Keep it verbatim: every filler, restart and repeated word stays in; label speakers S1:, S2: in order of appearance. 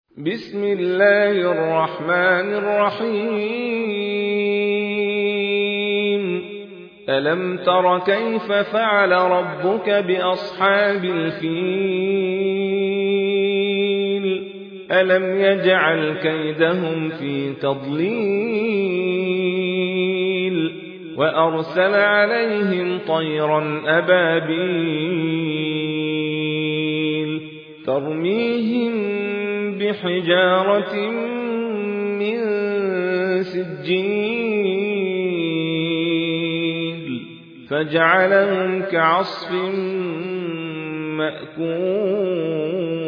S1: بسم الله الرحمن الرحيم ألم تر كيف فعل ربك بأصحاب الفيل ألم يجعل كيدهم في تضليل وأرسل عليهم طيرا أبابيل ترميهم بحجارة من سجيل فجعلهم كعصف مأكول